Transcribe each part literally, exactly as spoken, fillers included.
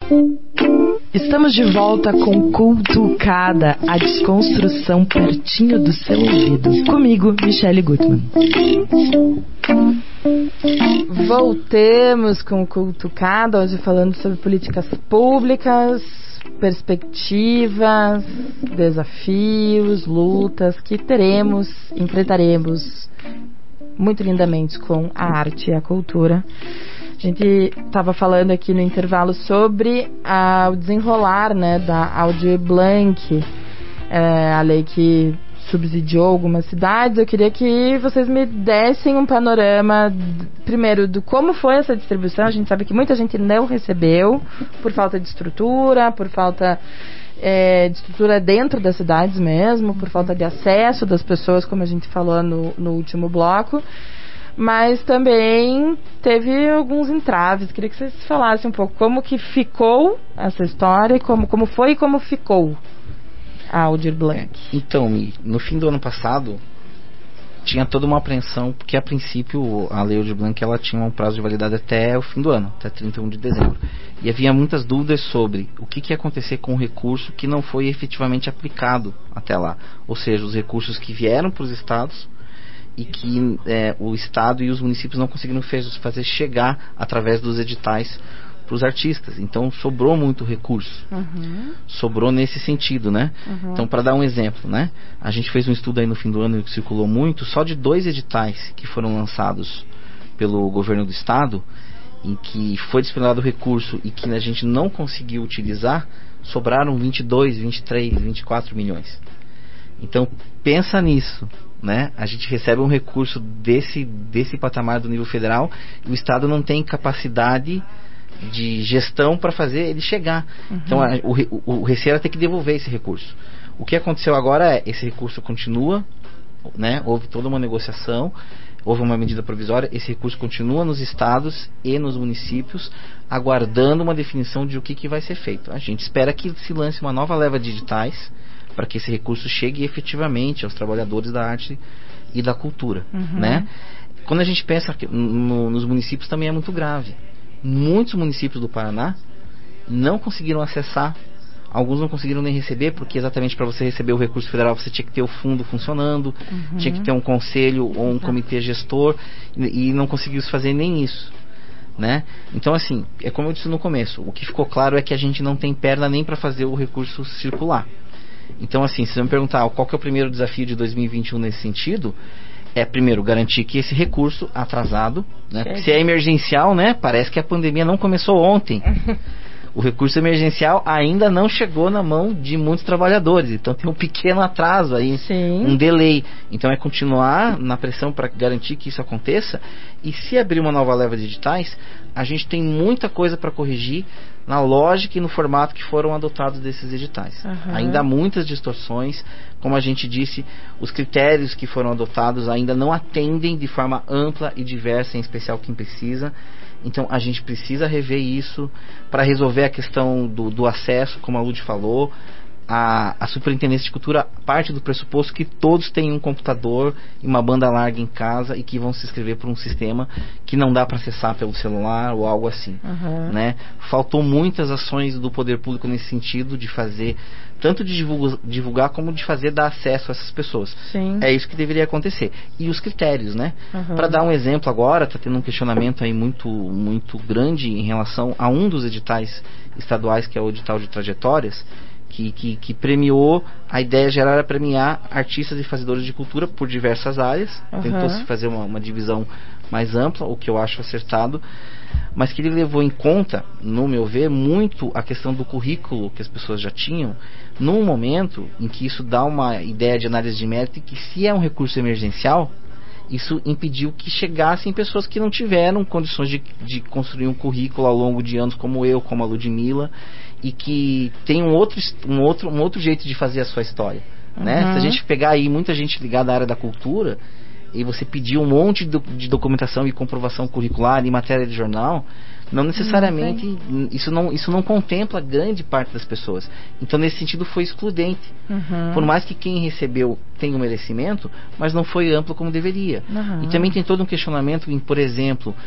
Estamos de volta com Cultucada, a desconstrução pertinho do seu ouvido. Comigo, Michele Gutmann. Voltemos com Cultucada, hoje falando sobre políticas públicas, perspectivas, desafios, lutas que teremos, enfrentaremos muito lindamente com a arte e a cultura. A gente estava falando aqui no intervalo sobre a, o desenrolar, né, da Aldir Blanc, é, a lei que subsidiou algumas cidades. Eu queria que vocês me dessem um panorama, primeiro, do como foi essa distribuição. A gente sabe que muita gente não recebeu por falta de estrutura, por falta é, de estrutura dentro das cidades mesmo, por falta de acesso das pessoas, como a gente falou no, no último bloco. Mas também teve alguns entraves. Queria que vocês falassem um pouco como que ficou essa história, como, como foi e como ficou a Aldir Blanc. Então, no fim do ano passado, tinha toda uma apreensão, porque a princípio a Lei Aldir Blanc ela tinha um prazo de validade até o fim do ano, até trinta e um de dezembro. E havia muitas dúvidas sobre o que, que ia acontecer com o recurso que não foi efetivamente aplicado até lá. Ou seja, os recursos que vieram para os estados e que é, o Estado e os municípios não conseguiram fazer chegar através dos editais para os artistas. Então sobrou muito recurso. Uhum. Sobrou nesse sentido, né? Uhum. Então, para dar um exemplo, né? A gente fez um estudo aí no fim do ano que circulou muito, só de dois editais que foram lançados pelo governo do Estado, em que foi disponibilizado recurso e que a gente não conseguiu utilizar, sobraram vinte e dois, vinte e três, vinte e quatro milhões. Então, pensa nisso. Né? A gente recebe um recurso desse, desse patamar do nível federal e o Estado não tem capacidade de gestão para fazer ele chegar. Uhum. Então a, o, o, o Receita tem que devolver esse recurso. O que aconteceu agora é, esse recurso continua, né? Houve toda uma negociação, houve uma medida provisória, esse recurso continua nos estados e nos municípios, aguardando uma definição de o que, que vai ser feito. A gente espera que se lance uma nova leva de editais para que esse recurso chegue efetivamente aos trabalhadores da arte e da cultura, uhum. né? Quando a gente pensa que no, nos municípios também é muito grave. Muitos municípios do Paraná não conseguiram acessar, alguns não conseguiram nem receber, porque exatamente para você receber o recurso federal você tinha que ter o fundo funcionando, uhum. tinha que ter um conselho ou um comitê gestor, e, e não conseguiu fazer nem isso, né? Então, assim, é como eu disse no começo, o que ficou claro é que a gente não tem perna nem para fazer o recurso circular. Então, assim, se você me perguntar qual que é o primeiro desafio de dois mil e vinte e um nesse sentido, é primeiro garantir que esse recurso atrasado, né? Porque se é emergencial, né? Parece que a pandemia não começou ontem. O recurso emergencial ainda não chegou na mão de muitos trabalhadores, então tem um pequeno atraso aí, Sim. um delay. Então é continuar na pressão para garantir que isso aconteça, e se abrir uma nova leva de editais, a gente tem muita coisa para corrigir na lógica e no formato que foram adotados desses editais. Uhum. Ainda há muitas distorções, como a gente disse, os critérios que foram adotados ainda não atendem de forma ampla e diversa, em especial quem precisa. Então a gente precisa rever isso para resolver a questão do, do acesso, como a Lud falou. A, a Superintendência de Cultura parte do pressuposto que todos têm um computador e uma banda larga em casa e que vão se inscrever por um sistema que não dá para acessar pelo celular ou algo assim, uhum. né? Faltou muitas ações do poder público nesse sentido, de fazer, tanto de divulgar, divulgar como de fazer dar acesso a essas pessoas. Sim. É isso que deveria acontecer. E os critérios, né? Uhum. Para dar um exemplo agora, está tendo um questionamento aí muito, muito grande em relação a um dos editais estaduais, que é o edital de trajetórias, Que, que, que premiou, a ideia geral era premiar artistas e fazedores de cultura por diversas áreas. Uhum. Tentou-se fazer uma, uma divisão mais ampla, o que eu acho acertado, mas que ele levou em conta, no meu ver, muito a questão do currículo que as pessoas já tinham, num momento em que isso dá uma ideia de análise de mérito, e que se é um recurso emergencial, isso impediu que chegassem pessoas que não tiveram condições de, de construir um currículo ao longo de anos, como eu, como a Ludmilla, e que tem um outro, um outro, um outro jeito de fazer a sua história, uhum. né? Se a gente pegar aí muita gente ligada à área da cultura e você pedir um monte de, de documentação e comprovação curricular e matéria de jornal, não necessariamente não isso, não, isso não contempla grande parte das pessoas. Então nesse sentido foi excludente, uhum. por mais que quem recebeu tenha um merecimento, mas não foi amplo como deveria. Uhum. E também tem todo um questionamento em, por exemplo,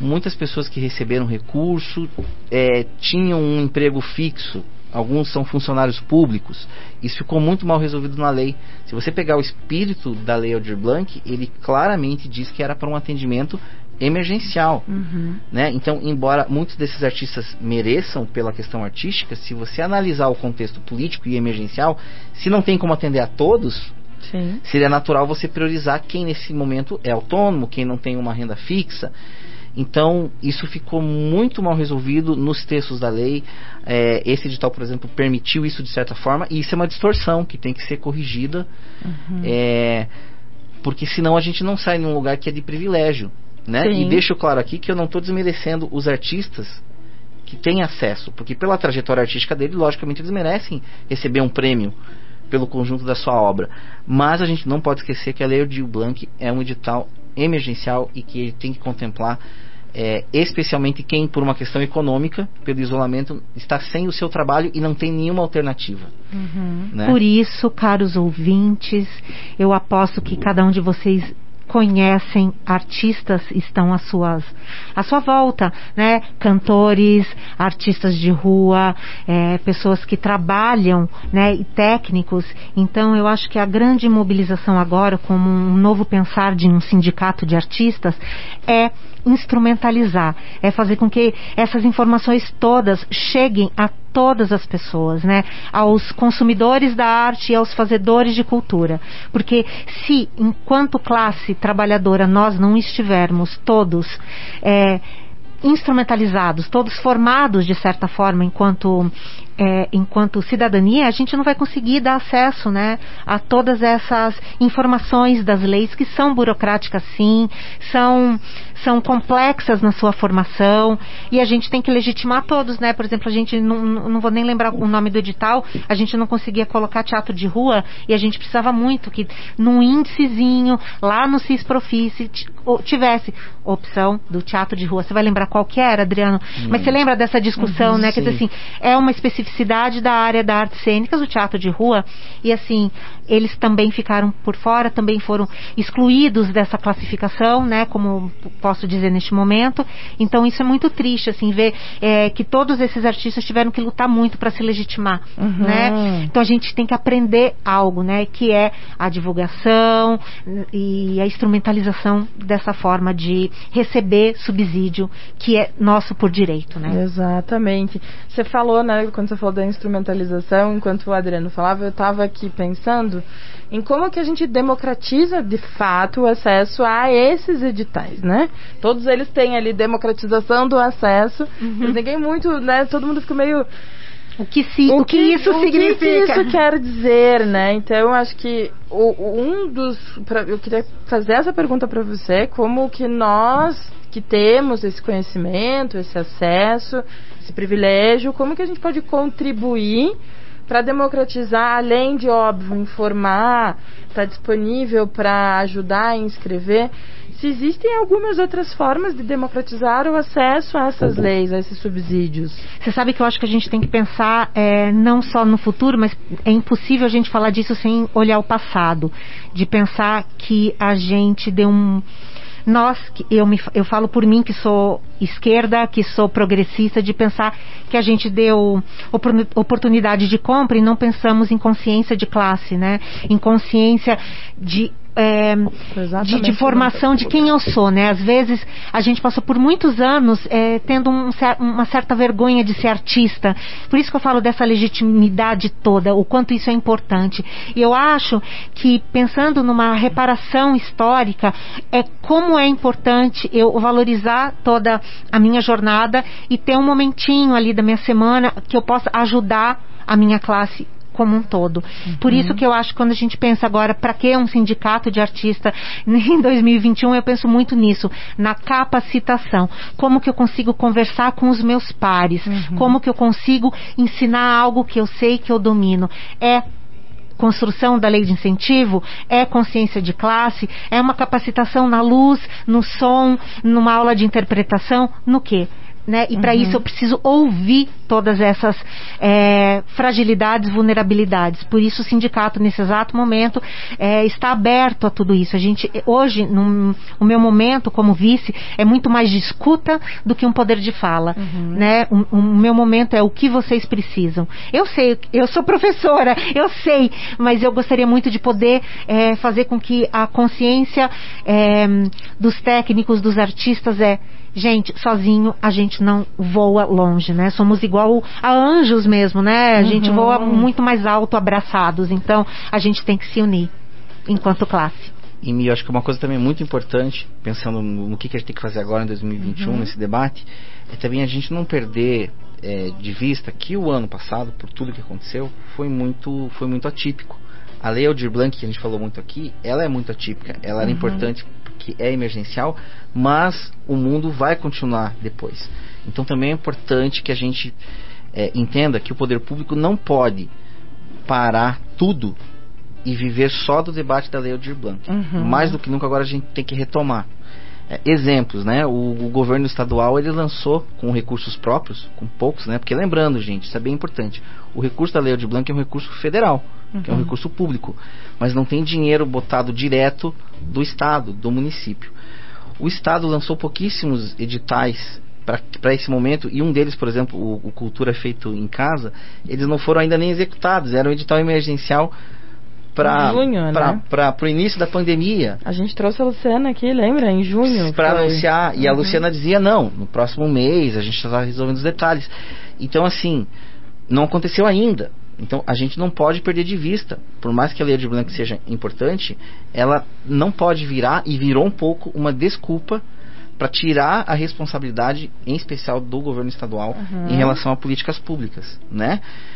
muitas pessoas que receberam recurso é, tinham um emprego fixo, alguns são funcionários públicos. Isso ficou muito mal resolvido na lei. Se você pegar o espírito da Lei Aldir Blanc, ele claramente diz que era para um atendimento emergencial, uhum. né? Então, embora muitos desses artistas mereçam pela questão artística, se você analisar o contexto político e emergencial, se não tem como atender a todos, sim, seria natural você priorizar quem nesse momento é autônomo, quem não tem uma renda fixa. Então, isso ficou muito mal resolvido nos textos da lei. É, esse edital, por exemplo, permitiu isso de certa forma, e isso é uma distorção que tem que ser corrigida, uhum. é, porque senão a gente não sai num lugar que é de privilégio, né? E deixo claro aqui que eu não estou desmerecendo os artistas que têm acesso, porque pela trajetória artística dele, logicamente eles merecem receber um prêmio pelo conjunto da sua obra, mas a gente não pode esquecer que a Lei Aldir Blanc é um edital emergencial e que ele tem que contemplar é, especialmente quem, por uma questão econômica, pelo isolamento, está sem o seu trabalho e não tem nenhuma alternativa. Uhum. Né? Por isso, caros ouvintes, eu aposto que cada um de vocês conhecem artistas, estão às suas, à sua volta, né? Cantores, artistas de rua, é, pessoas que trabalham, né? E técnicos. Então eu acho que a grande mobilização agora, como um novo pensar de um sindicato de artistas, é instrumentalizar, é fazer com que essas informações todas cheguem a todas as pessoas, né? Aos consumidores da arte e aos fazedores de cultura. Porque se, enquanto classe trabalhadora, nós não estivermos todos é, instrumentalizados, todos formados de certa forma enquanto É, enquanto cidadania, a gente não vai conseguir dar acesso, né, a todas essas informações das leis que são burocráticas, sim, são, são complexas na sua formação, e a gente tem que legitimar todos, né? Por exemplo, a gente não, não vou nem lembrar o nome do edital, a gente não conseguia colocar teatro de rua, e a gente precisava muito que num índicezinho lá no CISPROFICE tivesse opção do teatro de rua. Você vai lembrar qual que era, Adriano? Hum. Mas você lembra dessa discussão, uhum, né? Sim. Quer dizer assim, é uma especificidade da área da artes cênicas, o teatro de rua, e assim, eles também ficaram por fora, também foram excluídos dessa classificação, né, como posso dizer neste momento. Então isso é muito triste, assim, ver é, que todos esses artistas tiveram que lutar muito para se legitimar, uhum. né? Então a gente tem que aprender algo, né, que é a divulgação e a instrumentalização dessa forma de receber subsídio que é nosso por direito, né? Exatamente. Você falou, né, quando você falou da instrumentalização, enquanto o Adriano falava, eu estava aqui pensando em como que a gente democratiza de fato o acesso a esses editais, né? Todos eles têm ali democratização do acesso, uhum. mas ninguém muito, né? Todo mundo fica meio... O que, se, o, o que, que isso o significa? O que isso quer dizer, né? Então, eu acho que o, um dos... Pra, eu queria fazer essa pergunta para você, como que nós que temos esse conhecimento, esse acesso, esse privilégio, como que a gente pode contribuir para democratizar, além de, óbvio, informar, estar disponível para ajudar a inscrever, se existem algumas outras formas de democratizar o acesso a essas leis, a esses subsídios. Você sabe que eu acho que a gente tem que pensar é, não só no futuro, mas é impossível a gente falar disso sem olhar o passado, de pensar que a gente deu um... Nós, eu, me, eu falo por mim que sou esquerda, que sou progressista, de pensar que a gente deu oportunidade de compra e não pensamos em consciência de classe, né? Em consciência de... É, de, de formação de quem eu sou, né? Às vezes a gente passou por muitos anos é, tendo um, uma certa vergonha de ser artista. Por isso que eu falo dessa legitimidade toda, o quanto isso é importante. E eu acho que, pensando numa reparação histórica, é como é importante eu valorizar toda a minha jornada e ter um momentinho ali da minha semana que eu possa ajudar a minha classe como um todo. Uhum. Por isso que eu acho que quando a gente pensa agora, para que um sindicato de artista em dois mil e vinte e um, eu penso muito nisso, na capacitação. Como que eu consigo conversar com os meus pares? Uhum. Como que eu consigo ensinar algo que eu sei que eu domino? É construção da lei de incentivo, é consciência de classe, é uma capacitação na luz, no som, numa aula de interpretação, no quê? né? E para Uhum. isso eu preciso ouvir todas essas é, fragilidades, vulnerabilidades. Por isso o sindicato, nesse exato momento, é, está aberto a tudo isso. A gente, hoje, num, o meu momento como vice é muito mais de escuta do que um poder de fala. Uhum. Né? O, o meu momento é o que vocês precisam. Eu sei, eu sou professora, eu sei, mas eu gostaria muito de poder é, fazer com que a consciência é, dos técnicos, dos artistas é: gente, sozinho a gente não voa longe, né? Somos igual a anjos mesmo, né? A gente uhum. voa muito mais alto, abraçados. Então, a gente tem que se unir enquanto classe. E eu acho que uma coisa também muito importante, pensando no, no que, que a gente tem que fazer agora em dois mil e vinte e um, uhum. nesse debate, é também a gente não perder é, de vista que o ano passado, por tudo que aconteceu, foi muito, foi muito atípico. A Lei Aldir Blanc, que a gente falou muito aqui, ela é muito atípica. Ela era uhum. importante porque é emergencial, mas o mundo vai continuar depois. Então também é importante que a gente é, entenda que o poder público não pode parar tudo e viver só do debate da Lei Aldir Blanc. Uhum. Mais do que nunca agora a gente tem que retomar. É, exemplos, né? O, o governo estadual, ele lançou com recursos próprios, com poucos, né? Porque lembrando, gente, isso é bem importante, o recurso da Lei Aldir Blanc é um recurso federal, uhum. que é um recurso público, mas não tem dinheiro botado direto do estado, do município. O estado lançou pouquíssimos editais para esse momento, e um deles, por exemplo, o, o Cultura Feito em Casa, eles não foram ainda nem executados, era um edital emergencial para né? o início da pandemia. A gente trouxe a Luciana aqui, lembra? Em junho. Para anunciar. E uhum. a Luciana dizia, não, no próximo mês a gente está resolvendo os detalhes. Então, assim, não aconteceu ainda. Então, a gente não pode perder de vista. Por mais que a Lei Aldir Blanc seja importante, ela não pode virar, e virou um pouco, uma desculpa para tirar a responsabilidade, em especial do governo estadual, uhum. em relação a políticas públicas, né?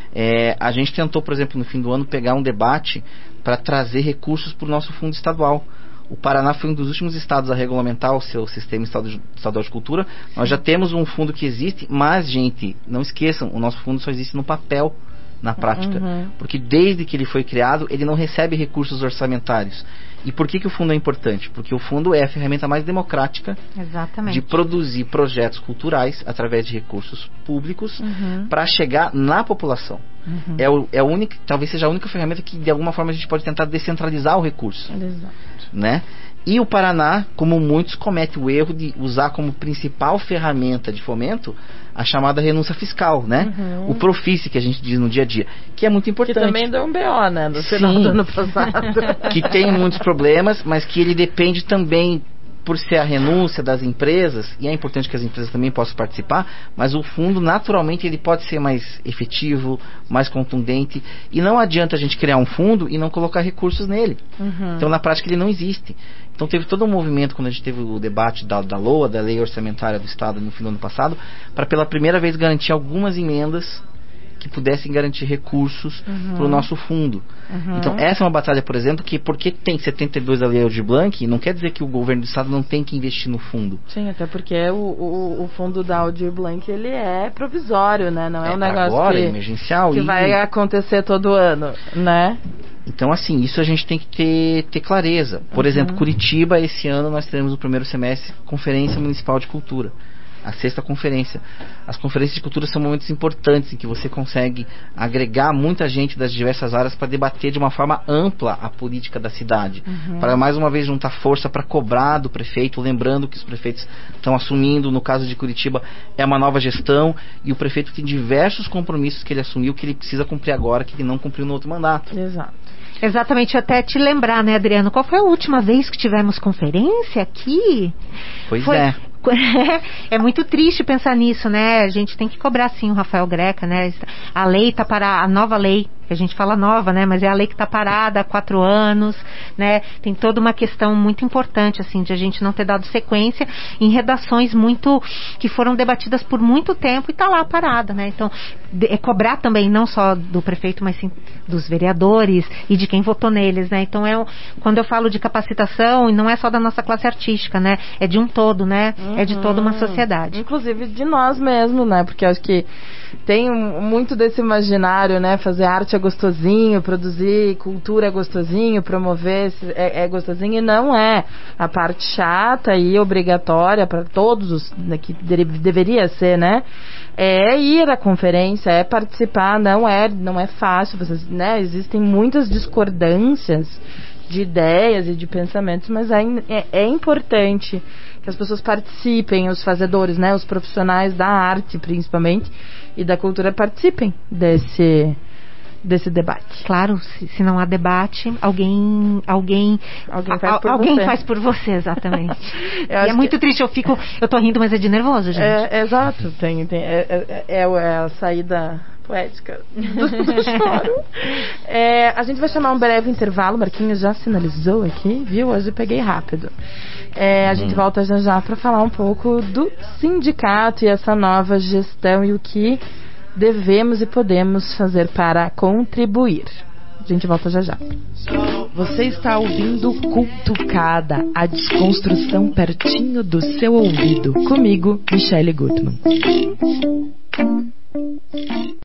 É, a gente tentou, por exemplo, no fim do ano, pegar um debate para trazer recursos para o nosso fundo estadual. O Paraná foi um dos últimos estados a regulamentar o seu sistema estadual de cultura. Sim. Nós já temos um fundo que existe, mas, gente, não esqueçam, o nosso fundo só existe no papel, na prática. Uhum. Porque desde que ele foi criado, ele não recebe recursos orçamentários. E por que, que o fundo é importante? Porque o fundo é a ferramenta mais democrática Exatamente. de produzir projetos culturais através de recursos públicos uhum. para chegar na população. Uhum. É, o, é a única, talvez seja a única ferramenta que de alguma forma a gente pode tentar descentralizar o recurso. Exato. Né? E o Paraná, como muitos, comete o erro de usar como principal ferramenta de fomento a chamada renúncia fiscal, né? Uhum. O Profice, que a gente diz no dia a dia, que é muito importante. Que também deu um B O, né? No final do ano passado. Que tem muitos problemas, mas que ele depende também, por ser a renúncia das empresas, e é importante que as empresas também possam participar, mas o fundo, naturalmente, ele pode ser mais efetivo, mais contundente, e não adianta a gente criar um fundo e não colocar recursos nele. Uhum. Então, na prática, ele não existe. Então, teve todo um movimento, quando a gente teve o debate da, da L O A, da Lei Orçamentária do Estado, no fim do ano passado, para pela primeira vez garantir algumas emendas que pudessem garantir recursos uhum. para o nosso fundo. Uhum. Então, essa é uma batalha, por exemplo, que porque tem setenta e dois da Lei Aldir Blanc, não quer dizer que o governo do estado não tem que investir no fundo. Sim, até porque o, o, o fundo da Aldir Blanc, ele é provisório, né? Não é, é um negócio agora, que, emergencial, que e... vai acontecer todo ano, né? Então, assim, isso a gente tem que ter, ter clareza. Por uhum. exemplo, Curitiba, esse ano nós teremos no primeiro semestre Conferência Municipal de Cultura, a sexta conferência. As conferências de cultura são momentos importantes em que você consegue agregar muita gente das diversas áreas para debater de uma forma ampla a política da cidade. Uhum. Para mais uma vez juntar força para cobrar do prefeito, lembrando que os prefeitos estão assumindo, no caso de Curitiba, é uma nova gestão, e o prefeito tem diversos compromissos que ele assumiu que ele precisa cumprir agora, que ele não cumpriu no outro mandato. Exato. Exatamente, até te lembrar, né, Adriano, qual foi a última vez que tivemos conferência aqui? Pois foi... é. É muito triste pensar nisso, né? A gente tem que cobrar sim o Rafael Greca, né? A lei tá parada, a nova lei, que a gente fala nova, né? Mas é a lei que está parada há quatro anos, né? Tem toda uma questão muito importante, assim, de a gente não ter dado sequência em redações muito, que foram debatidas por muito tempo e tá lá parada, né? Então, de, é cobrar também, não só do prefeito, mas sim dos vereadores e de quem votou neles, né? Então, é, quando eu falo de capacitação, não é só da nossa classe artística, né? É de um todo, né? Uhum. É de toda uma sociedade. Inclusive de nós mesmos, né? Porque eu acho que tem muito desse imaginário, né? Fazer arte arte é gostosinho, produzir cultura é gostosinho, promover é, é gostosinho, e não é. A parte chata e obrigatória para todos os, né, que de, deveria ser, né? É ir à conferência, é participar, não é, não é fácil, vocês, né? Existem muitas discordâncias de ideias e de pensamentos, mas é, é, é importante que as pessoas participem, os fazedores, né, os profissionais da arte, principalmente, e da cultura participem desse, desse debate. Claro, se, se não há debate, alguém alguém alguém faz por, alguém você. Faz por você, exatamente. E é muito que... triste, eu fico, eu tô rindo, mas é de nervoso, gente. É, é exato, tem, tem, é, é, é a saída poética do, do choro. É, a gente vai chamar um breve intervalo, Marquinhos já sinalizou aqui, viu? Hoje eu peguei rápido. É, a gente volta já já para falar um pouco do sindicato e essa nova gestão e o que devemos e podemos fazer para contribuir. A gente volta já já. Você está ouvindo Cultucada, a desconstrução pertinho do seu ouvido. Comigo, Michele Gutmann.